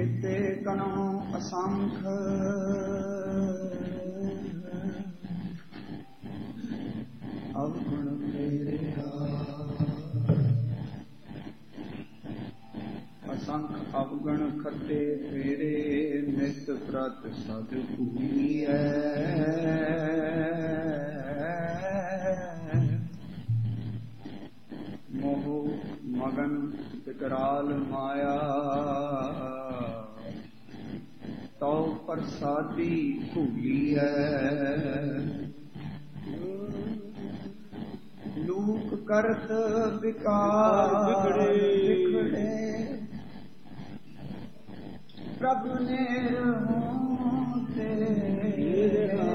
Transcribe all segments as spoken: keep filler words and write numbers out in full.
ਕੀਤੇ ਗਣੋ ਅਸੰਖ ਅਵਗੁਣ ਤੇਰੇ ਅਸੰਖ ਅਵਗੁਣ ਖੱਟੇ ਤੇਰੇ ਨਿਤ ਪ੍ਰਤ ਸਦ ਭੂਈਐ ਮੋਹ ਮਗਨ ਵਿਕਰਾਲ ਮਾਇਆ ਤਉ ਪ੍ਰਸਾਦੀ ਭੂਲੀਐ ਲੂਕ ਕਰਤ ਵਿਕਾਰ ਵਿਗੜੇ ਪ੍ਰਭ ਨੇ ਤੇਰਾ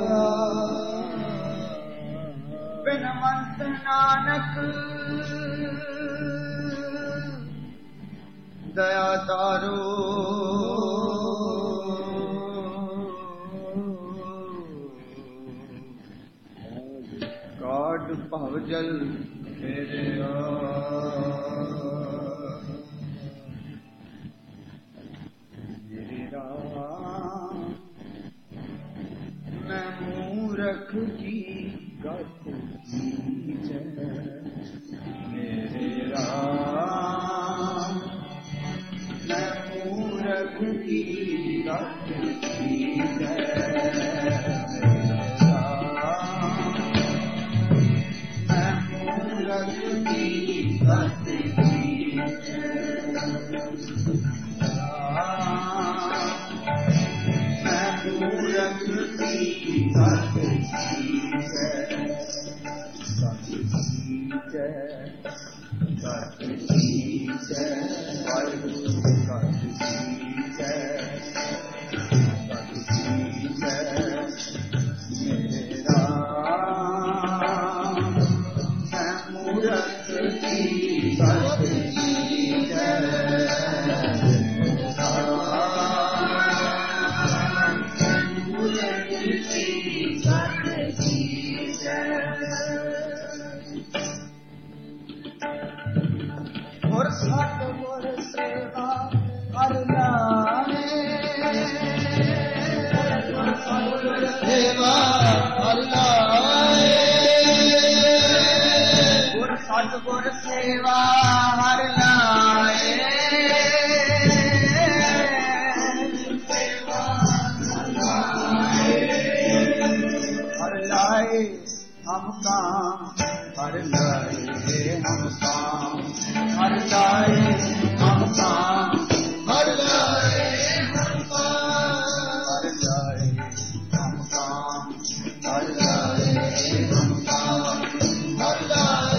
ਬਿਨਵੰਤ ਨਾਨਕ ਦਇਆ ਤਾਰੋ ਕਾਟ ਭਵ ਜਲ ਮੇਰੇ ਆ ਮੇਰੇ ਰਾਮ ਮੈਂ ਮੂਰਖ ਕੀ ਗਤ ਜੀਜੈ ਮੇਰੇ ਰਾਮ ਮੈਂ ਮੂਰਖ ਕੀ ਗਤ ਜੀਜੈ ਗੁਰ ਸੇਵਾ ਹਰ ਲਾਏ ਹਰ ਲਾਏ ਹਮ ਕਾਮ ਹਰ ਲਾਏ ਹਮ ਕਾਮ ਹਰ ਲਾਏ ਹਮ ਕਾਮ ਹਰ ਲਾਏ ਹਮ ਕਾਮ ਹਰ ਲਾਏ ਹਮ ਕਾਮ ਹਰ ਲਾਏ ਹਮ ਕਾਮ ਹਰ ਲਾਏ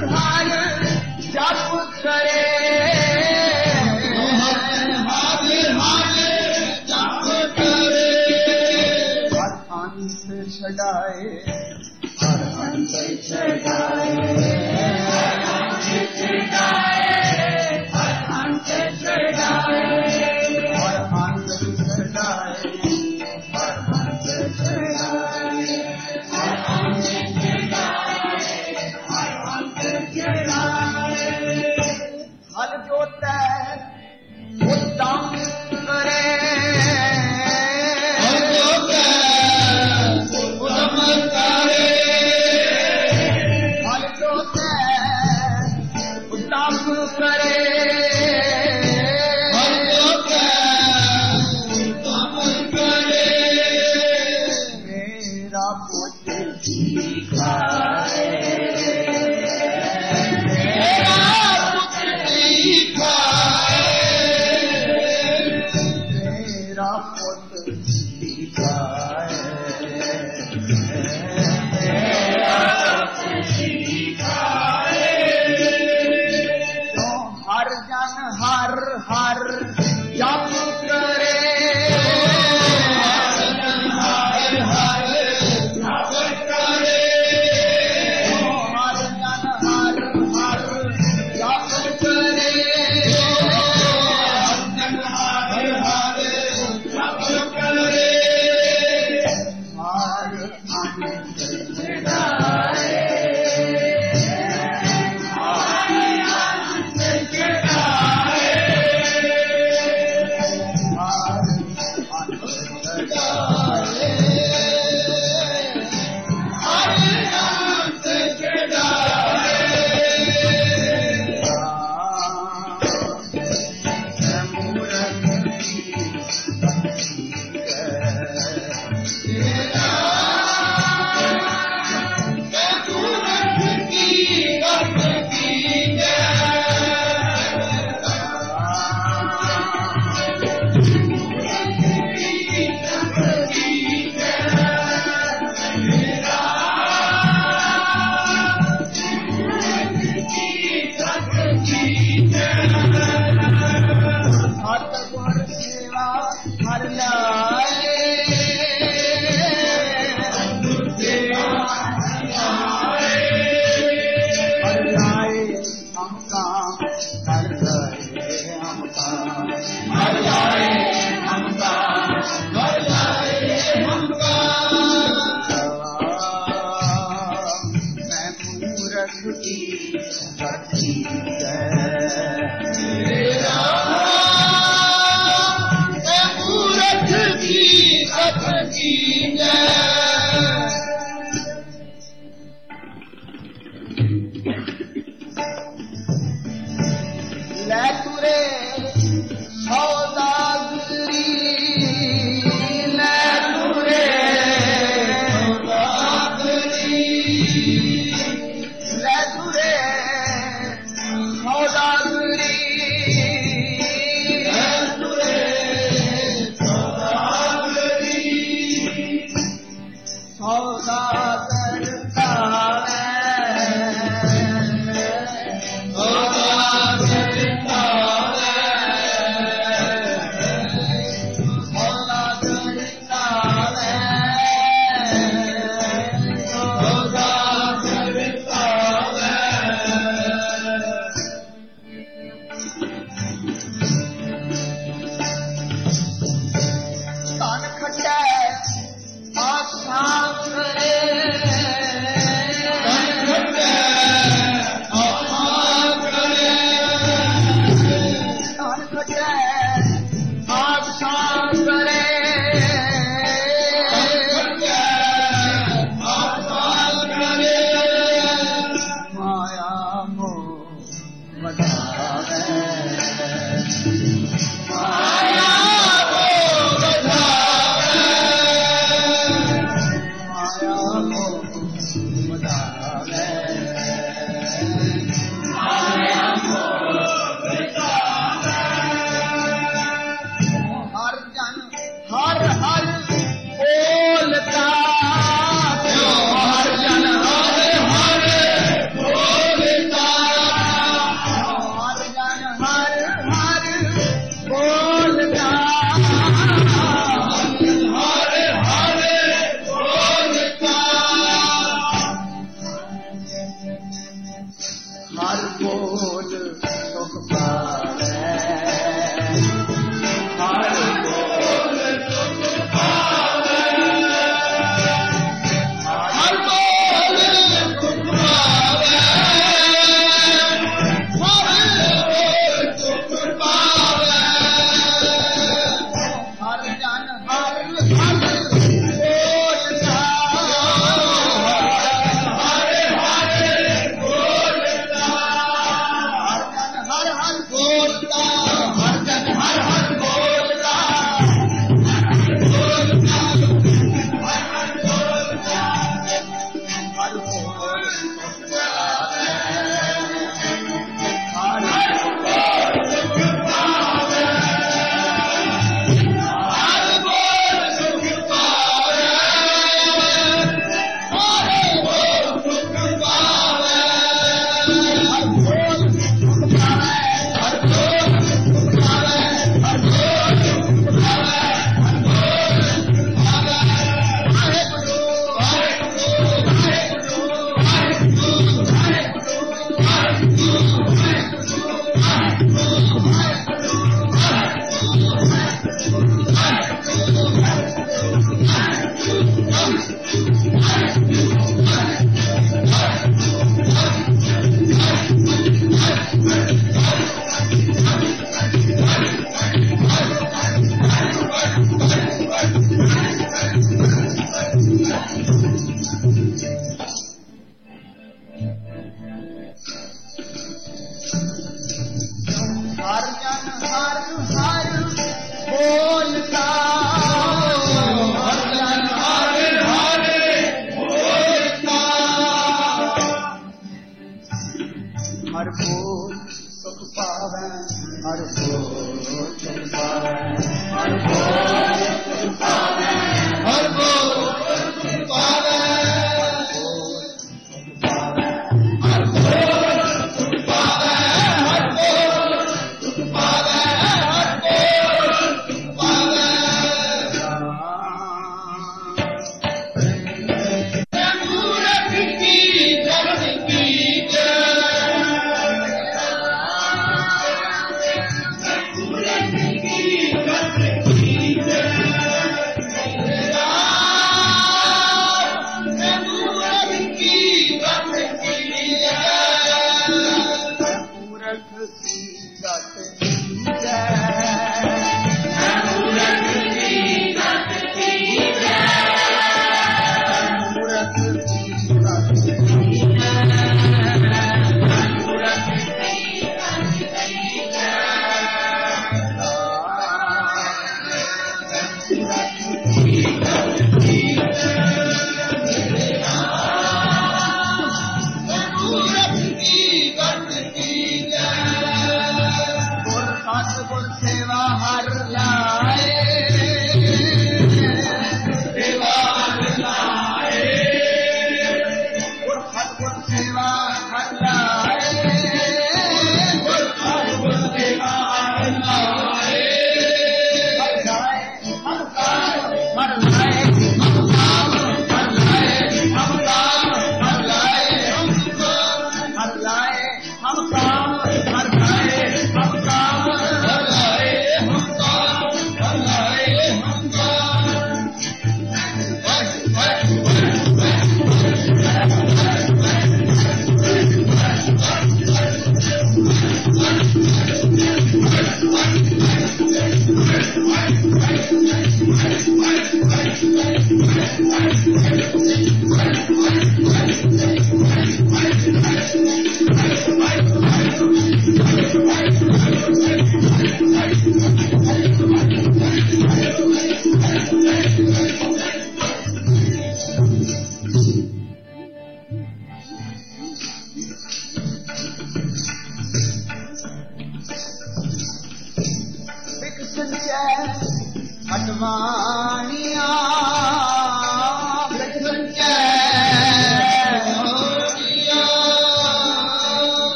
Oh, हर बोल सुख पावे हर बोल सुख पावे हर बोल सुख पावे हर बोल सुख पावे हर जन हर हर बोलता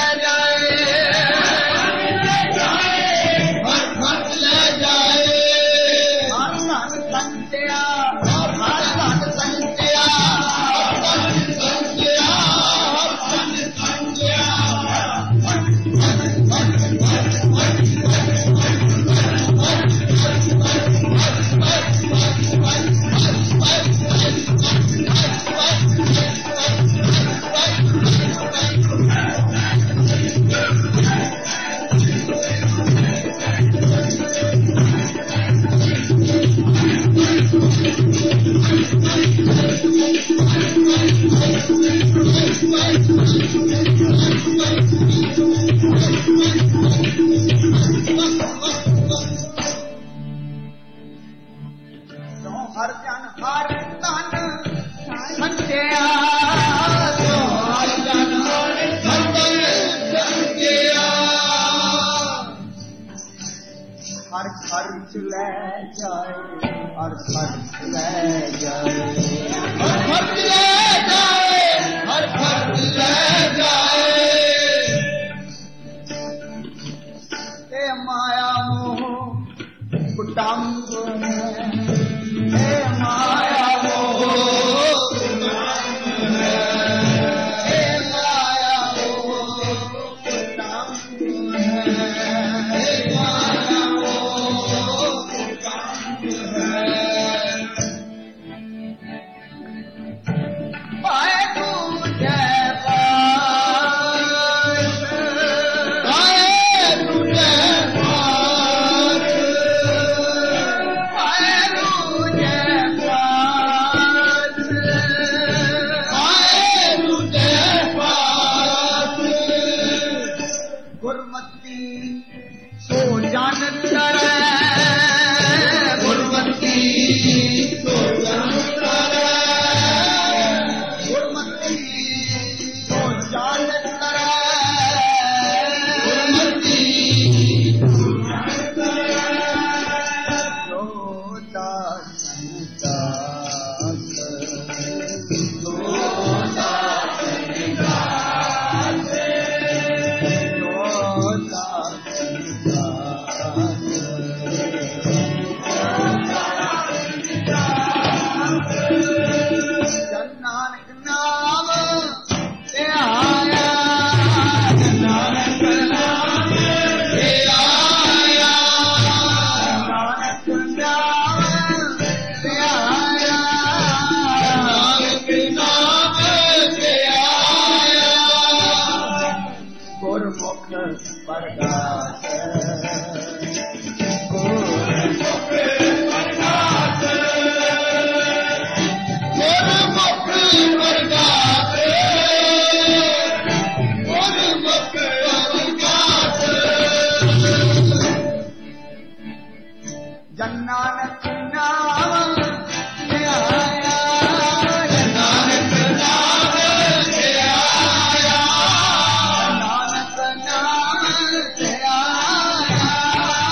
Yeah.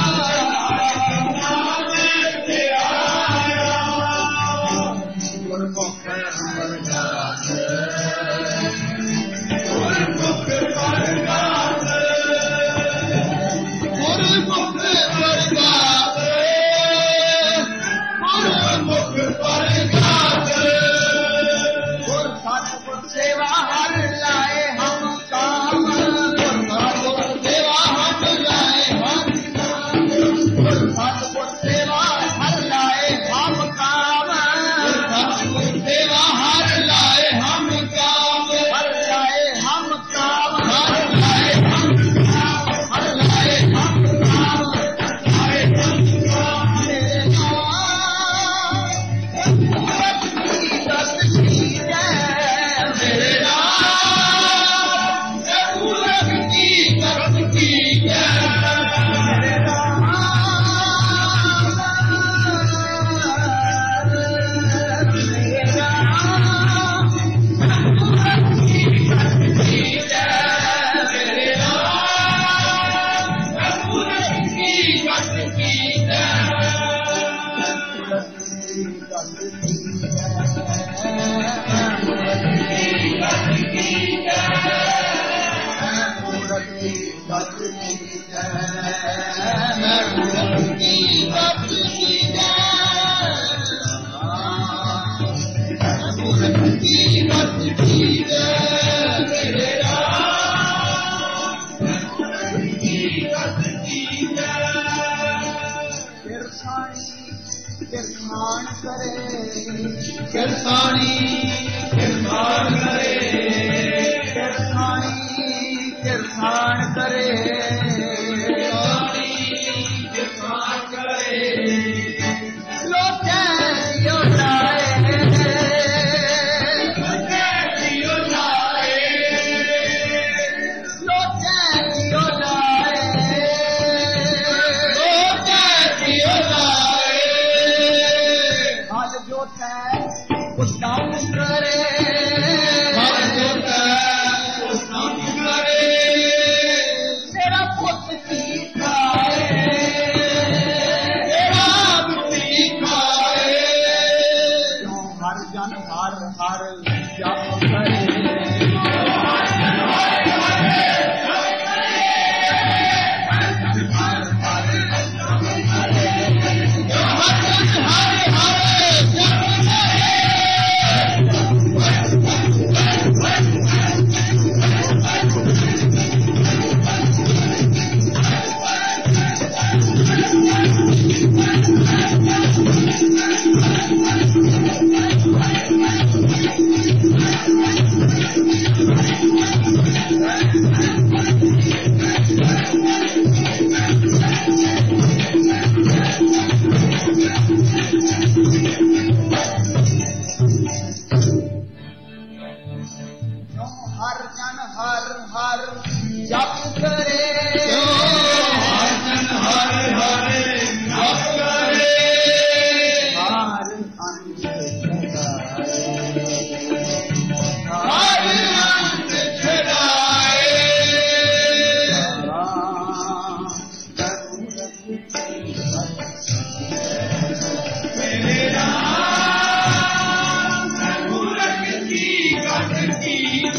बच की जय मूरत की बच की जय मूरत की बच की जय मेरे राम मूरत की बच की जय किरसानी किरसान करे किरसानी किरसान करे किरसानी किरसान करे किरसान करे लोटे दियो लाए लोटे दियो लाए लोटे दियो लाए लोटे दियो लाए हाल जो है उस नाम करे हाल जो है उस नाम करे मेरा पुत सीखाए मेरा पुत सीखाए क्यों हर जन हर हर जप करे हर जन हर हर जप करे हर जन हर हर जप करे हर अंत हर अंत छुड़ाए मेरे राम मूरत की गत की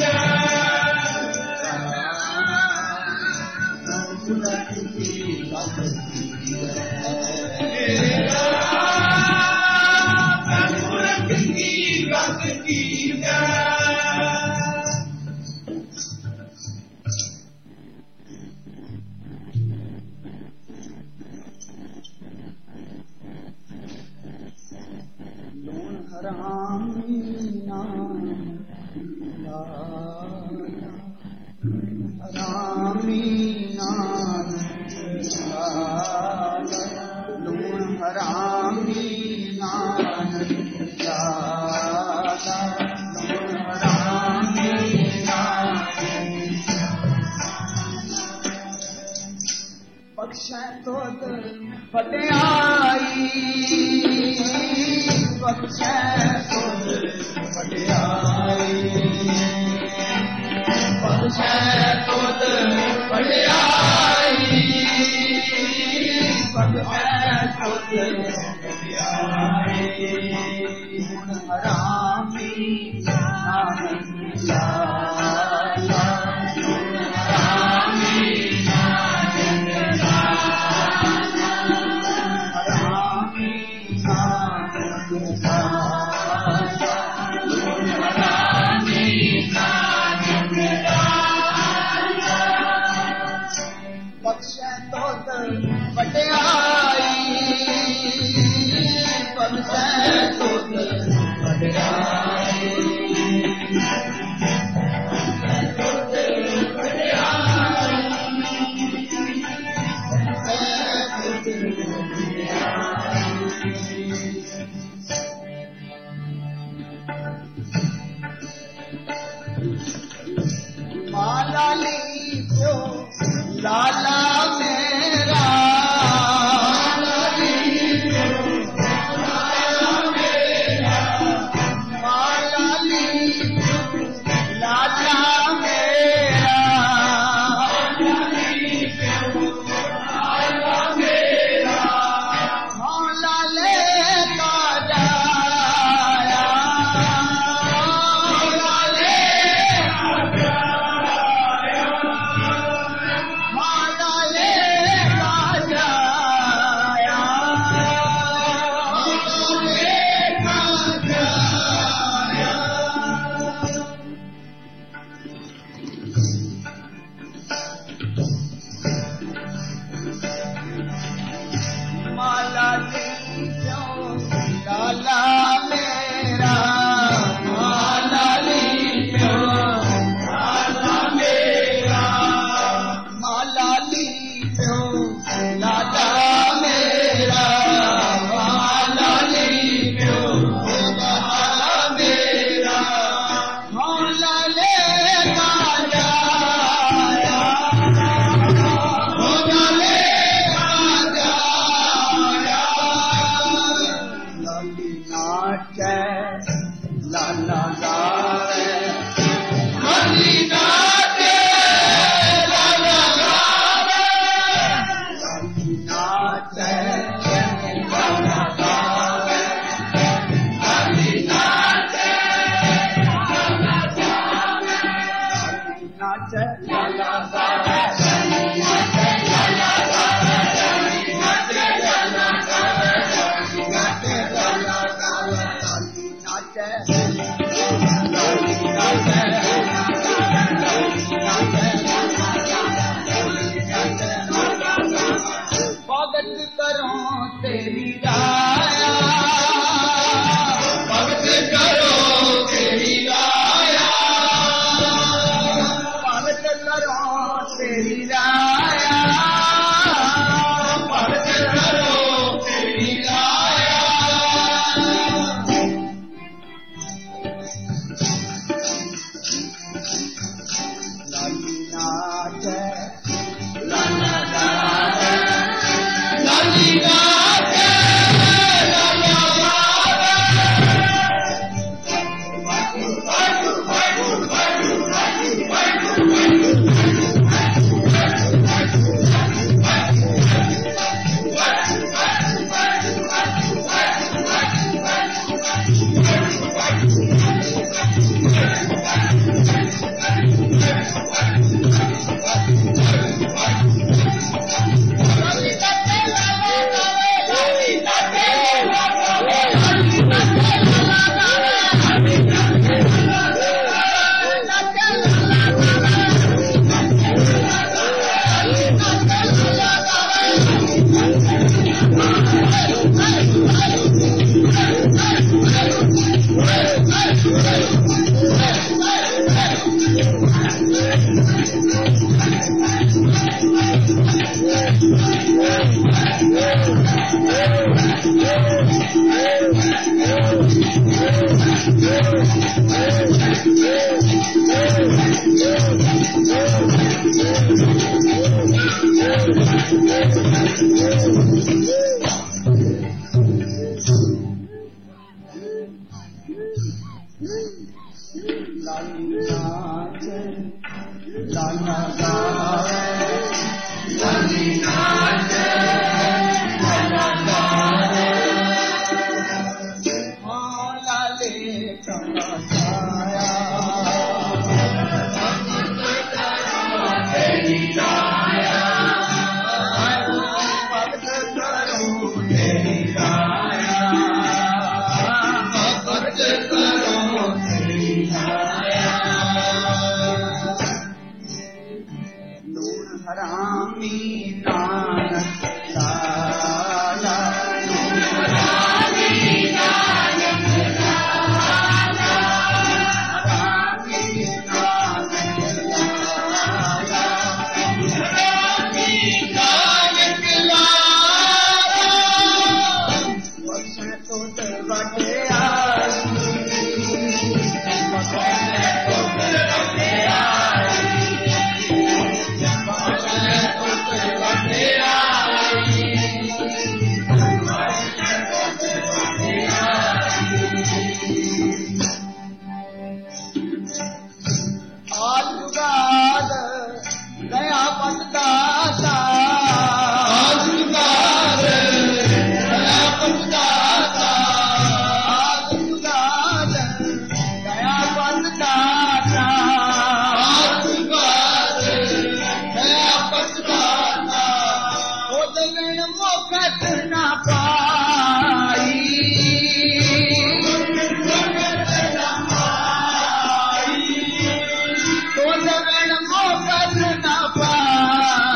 लूण हरामी नाम हरामी नाम लूण हरामी नाम लूण हरामी नाम बख्शे तो फटियाई बख्शे तो फटियाई बख्शे तो फटियाई बख्शे तो फटियाई गुण हरामी नाम लाला गुण हरामी बख्शे तो वटियाई Bye.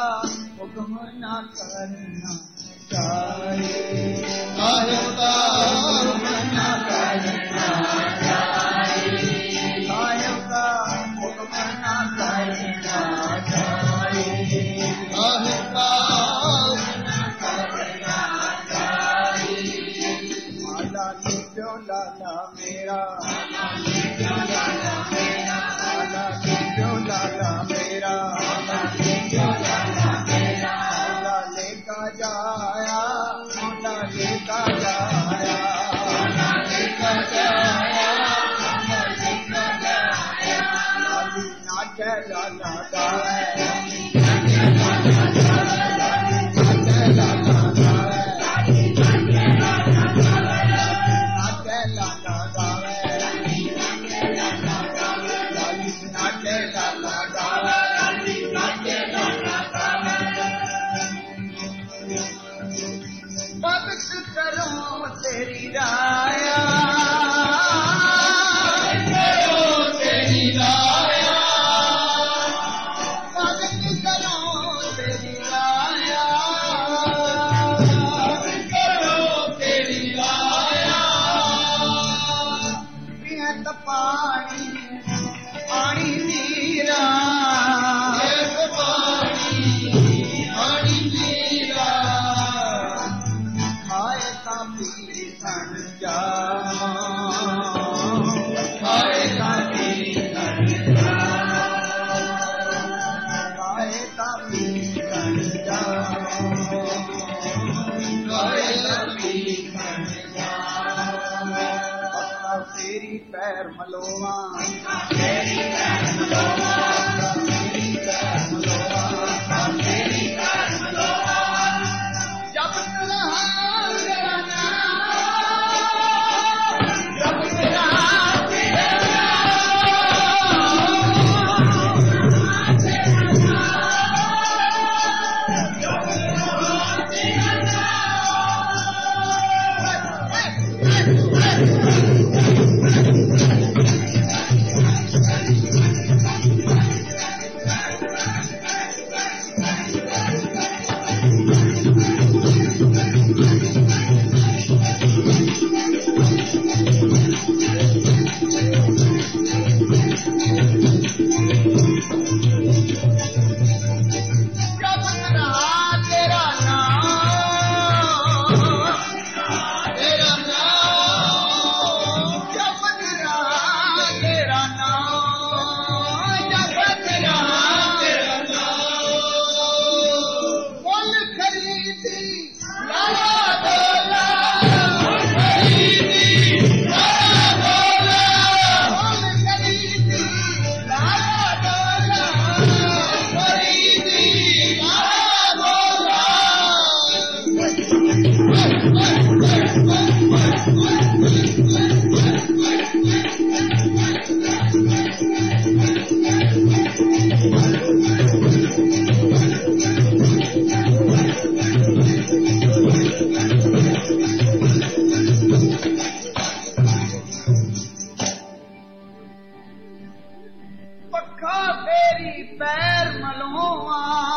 हुक्म ना करना चाहिए, साहिब का हुक्म ना करना चाहिए, साहिब का हुक्म ना करना चाहिए, साहिब का हुक्म ना करना चाहिए। माला लीजो लाला मेरा, माला लीजो लाला मेरा, माला लीजो लाला मेरा, माला लीजो लाला मेरा, मौला लेका जाया, मौला लेका जाया, मौला लेकर जाया, मौला लेकर जाया। लाली नाचे लाला गावे, लाली नाचे लाला गावे, लाली नाचे लाला गावे, लाली नाचे लाला गावे, नाचे लाला गावे, लाली नाचे लाला गावे, लाली नाचे लाला गावे, लाली नाचे लाला गावे। भगत करो तेरी राया, करो तेरी राया, भगत करो तेरी राया, करो तेरी राया। पियत पानी पानी नीरा, एक पानी पानी पीरा, खाए ता पी सन जा, खाए ता पी सन जा, खाए ता पी सन जा, खाए ता पी सन जा। अपना तेरी पैर मलोवा, तेरी पैर मलोवा, तेरी पैर मलोवा, तेरी पैर मलोवा। जब तेरा तेरा नाम, जब तेरा तेरा जब तेरा तेरा नाम, तेरा नाम, जब तेरा तेरा नाम, जब तेरा तेरा नाम। फूल खरीदी लाला डोला, खरीदी लाला डोला, फूल खरीदी लाला डोला, खरीदी लाला डोला। पक्का तेरी पैर मलोवा,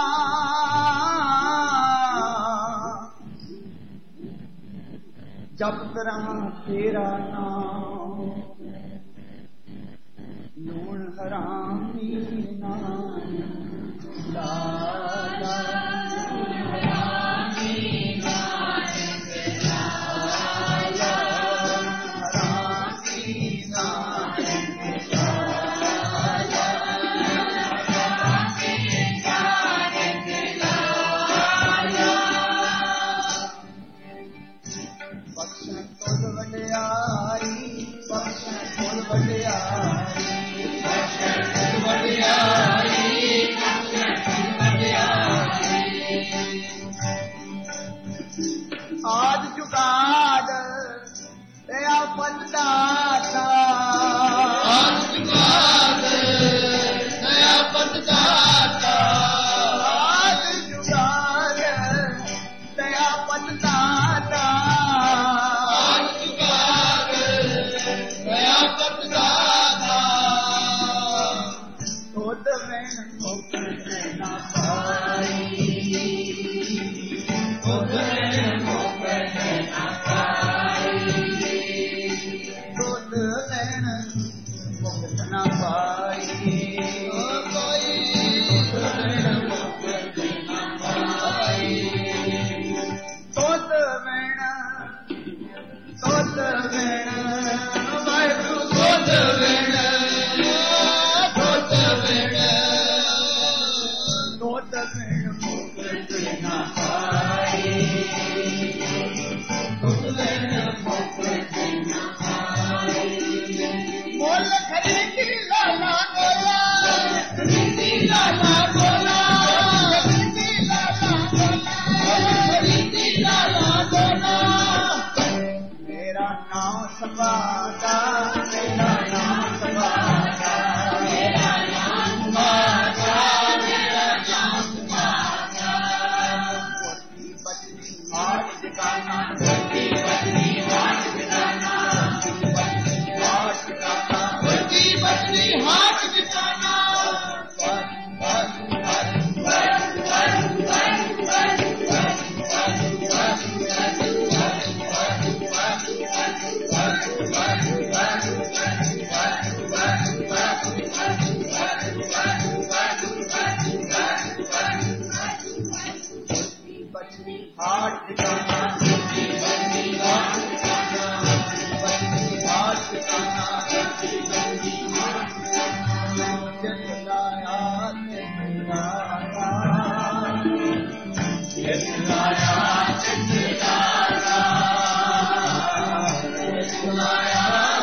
जब तेरा तेरा नाम, लूण हरामी नाम, लाला हरामी नाम, लाला हरामी नाम, बख्शण तुझ वडियाई, बख्शण तुझ वडियाई, बख्शण तुझ वडियाई, बख्शण तुझ वडियाई। आज जुगाड़ तेरा बंदाता, आज जुगाड़ नया बंदाता, आज जुगाड़ तेरा बंदाता, आज जुगाड़ नया बंदाता। खुद में मुक्त ना पाई, लाला बोला, रीति लाला बोला, रीति लाला बोला। मेरा नाम सबादा, मेरा नाम सबादा, मेरा नाम सबादा, मेरा नाम सबादा। कोटी बचनी हाथ जगाना, कोटी बचनी हाथ जगाना, कोटी बचनी हाथ जगाना। बचनी हाथ जगाना, कोटी बचनी हाथ जगाना, बचनी हाथ जगाना, कोटी बचनी हाथ जगाना। जगलाया जगलाया, जगलाया जगलाया, जगलाया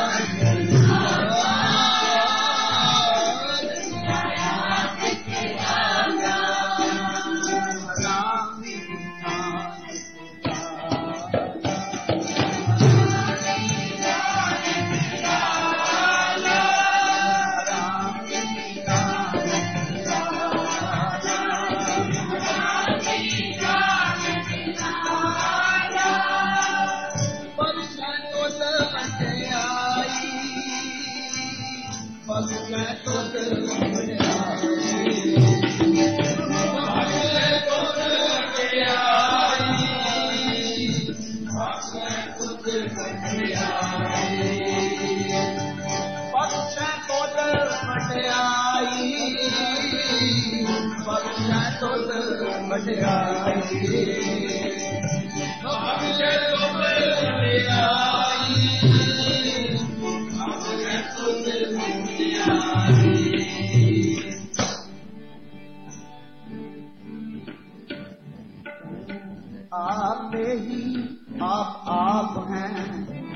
आप ही आप आप हैं,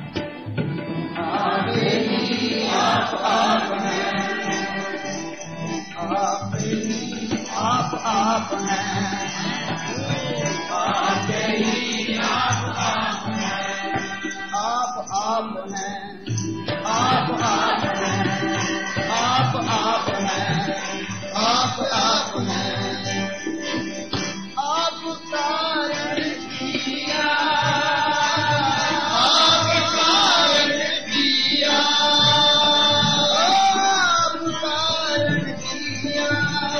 आप ही आप आप हैं, आप ही आप आप हैं, आप ही आप आप हैं, आप आप हैं, आप आप हैं, आप आप हैं, आप आप हैं। आप कारण किया, आप कारण किया, आप कारण किया,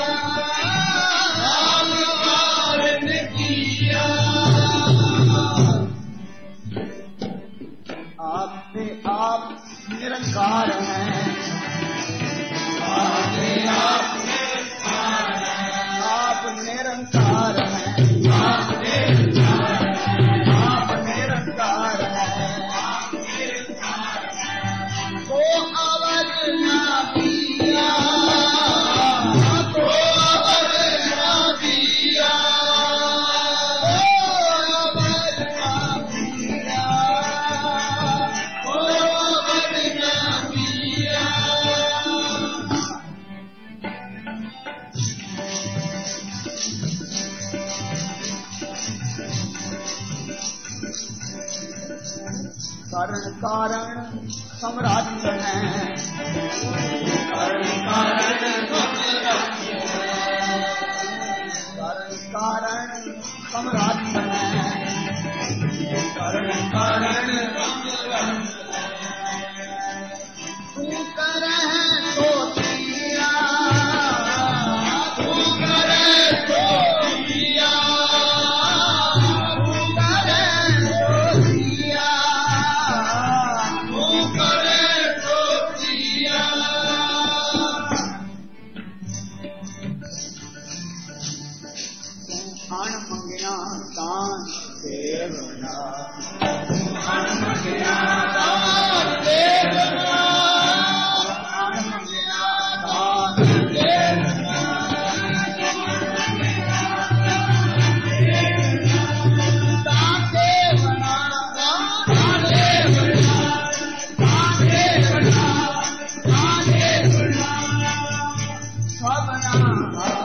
आप कारण किया। आपने आप निरंकार हैं, आपने आप निरंकार हैं, आप निरंकार हैं, आप निरंकार हैं, आप निरंकार हैं, आप निरंकार हैं। को अवर ना पिया, को अवर ना पिया, को अवर ना पिया, को अवर ना पिया। कारण कारण सम्राट हैं, कारण कारण सम्राट हैं, कारण कारण सम्राट हैं, कारण कारण सम्राट हैं। तू करे तो दिया, तू करे तो दिया, तू करे तो दिया, तू करे तो दिया। खान मंगिया दान देवना, खान मंगिया दान देवना, खान मंगिया दान देवना, दान देवना, दान देवना, दान देवना, दान देवना। सबना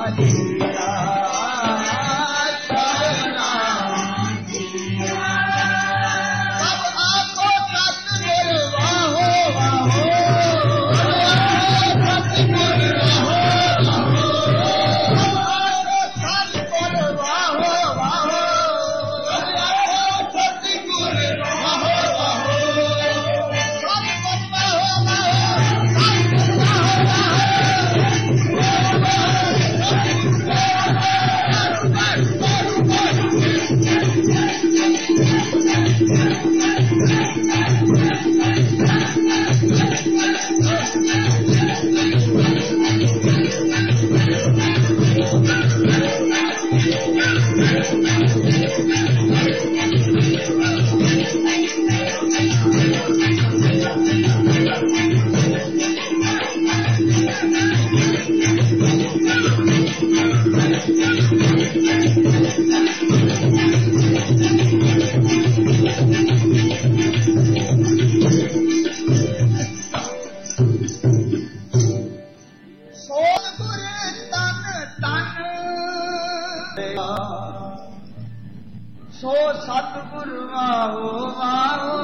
ਸੋ ਸਤਿਗੁਰ ਵਾਹੋ ਵਾਹੋ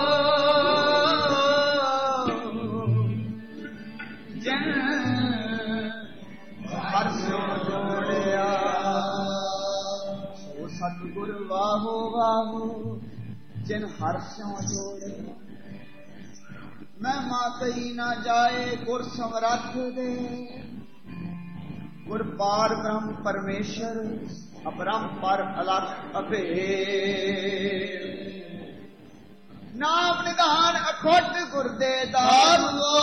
ਜਨ ਹਰ ਸਿਉ ਜੋੜਿਆ। ਸੋ ਸਤਿਗੁਰ ਵਾਹੋ ਵਾਹੋ ਜਿਨ ਹਰ ਸਿਉ ਜੋੜਿਆ। ਮਹਿਮਾ ਕਹੀ ਨਾ ਜਾਏ ਗੁਰ ਸਮਰੱਥ ਦੇ। ਗੁਰ ਪਾਰ ਬ੍ਰਹਮ ਪਰਮੇਸ਼ਰ ਅਪਰੰਪਰ ਅਲਖ ਅਭੇਦ। ਨਾਮ ਨਿਧਾਨ ਅਖੁੱਟ ਗੁਰ ਦੇ ਦਾਰੋ।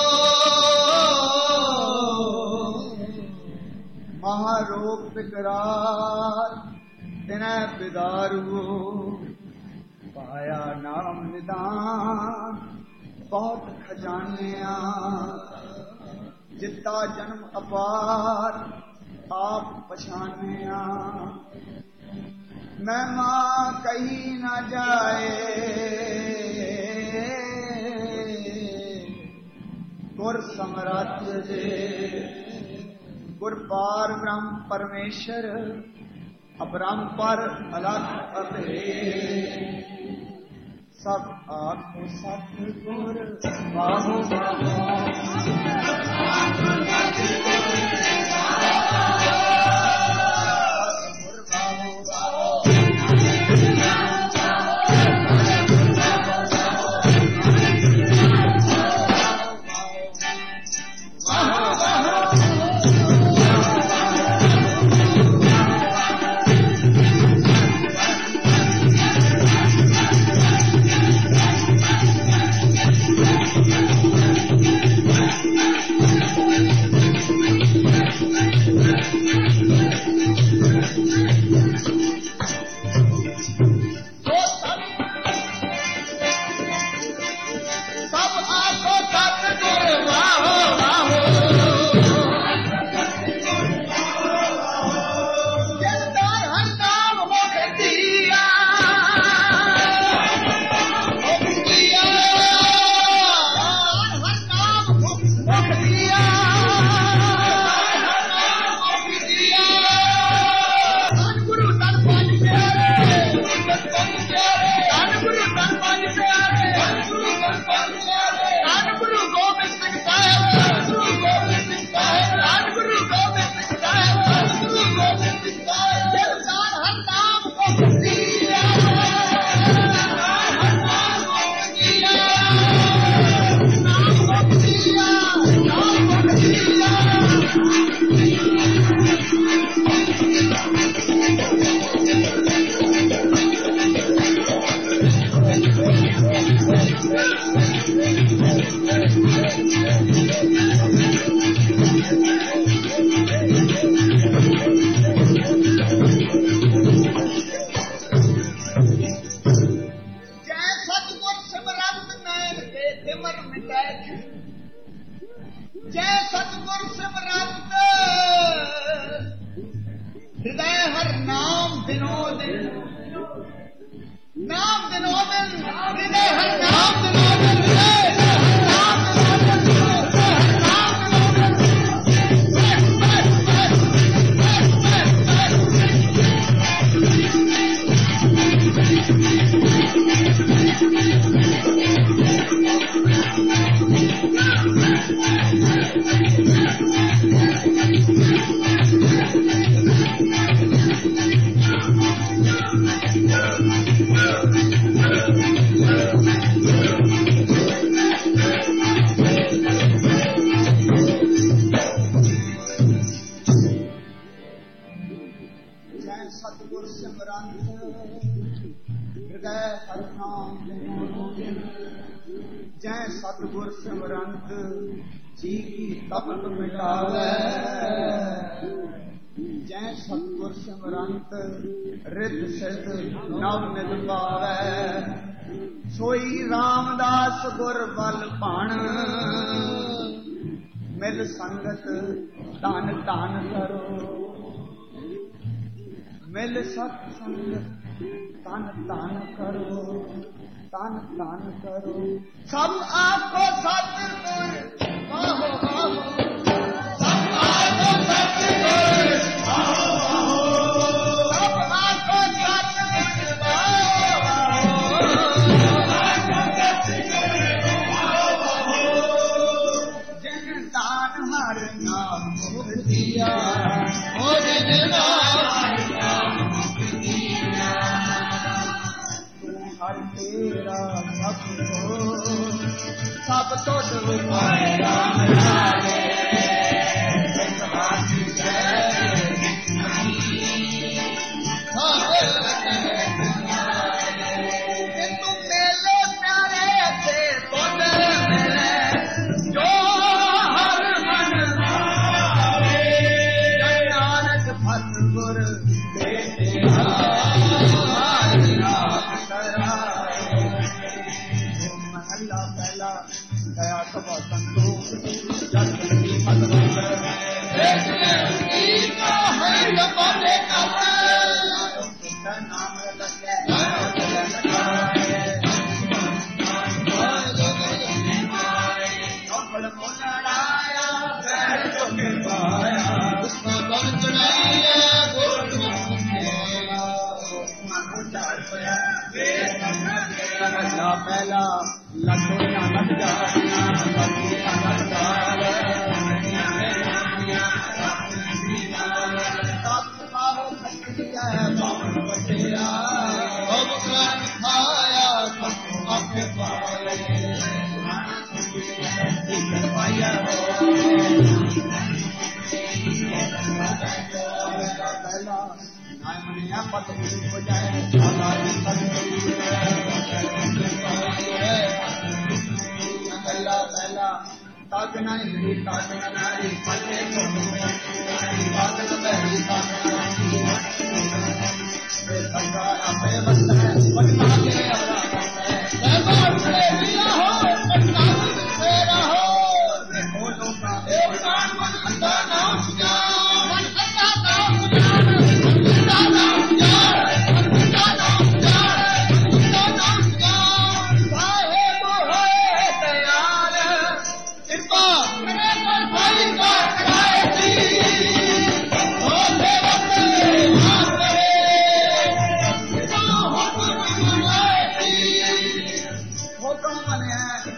ਮਹਾਰੋਗ ਬਿਕਰਾਰ ਤਿਨੈ ਬਿਦਾਰੂ। ਪਾਇਆ ਨਾਮ ਨਿਧਾਨ ਬਹੁਤ ਖਜ਼ਾਨਿਆਂ। ਜਿੱਤਾ ਜਨਮ ਅਪਾਰ ਆਪ ਪਛਾਨਿਆ। ਮਹਿਮਾ ਕਹੀ ਨਾ ਜਾਏ ਗੁਰ ਸਮਰੱਥ ਦੇ। ਗੁਰ ਪਾਰ ਬ੍ਰਹਮ ਪਰਮੇਸ਼ਰ ਅਪਰੰਪਰ ਅਲਖ ਅਭੇਦ। ਸਭ ਆਖੋ ਸਤਿਗੁਰ ਵਾਹੋ ਵਾਹੋ। सिमरंत हृदय हर नाम जय सतगुर सिमरंत जी की तपत मिटावे जय सतगुर सिमरंत रिद सिद्ध नव निध पावे सोई रामदास गुर बल भाण मिल संगत धन धन करो मिल सत्संग धन धन करो धन धन करो सब आपको सतगुर आहो आहो सब आपको सतगुर आहो आहो सब आपको सतगुर जिन दान हर नाम मुख दिया ओ जिन दान नाम मुख दिया तू हर तेरा सब को सब तो डुबाए राम लागे एक बात है तू मेले प्यारे थे तुझ मिले जो हर मन भावे नानक सतगुर बेटे महला पहला दया सभा संतोष जन की मदद नाम लगे मोलाया पहला लखो नानक पहला पत हो जाए पहला पहला ताकना नहीं ताकना नारी पते ताकना बहरी ताकना सरकार पे बंदा है पटना के अवरा है दिया हो पटना से रहो देखो लोग का एक कान मन अंधा नाम जा मन अंधा नाम जा अंधा नाम जा अंधा नाम जा अंधा नाम जा साहेब है दयाल कृपा करे पर भाई का कराए जी हो देवा करे मां करे हुक्म मने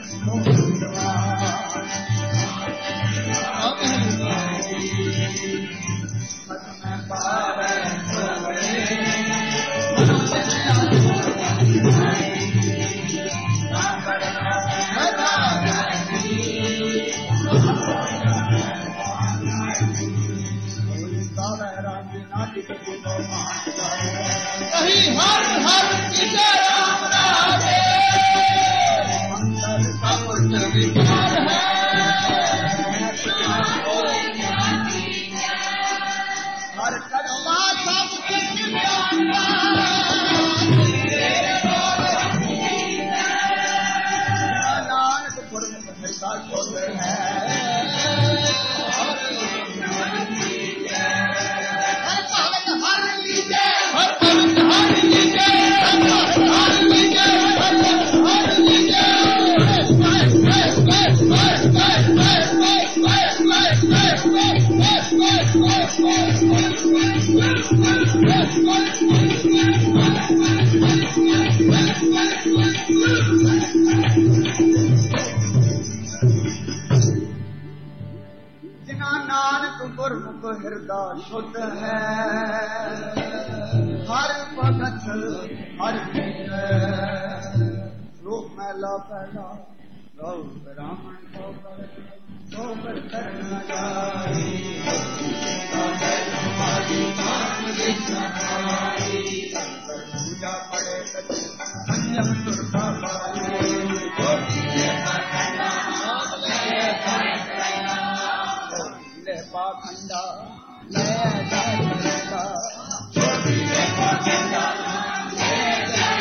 हर हर किसे राम राधे अंतर सब विचार है हर कर्मा सब कुछ जानता नानक पुरख का शोध है जिना नानक गुरमुख हृदय शुद्ध है हर भगत हर रूप मैला पहला गौ ब्राह्मण को कर तो पर करना जाए जम दुर्गा ले पाखंडा ले जय दुर्गा ले पाखंडा ले जय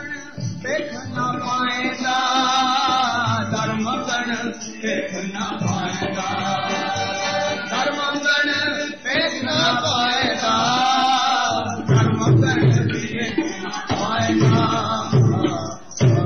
देखना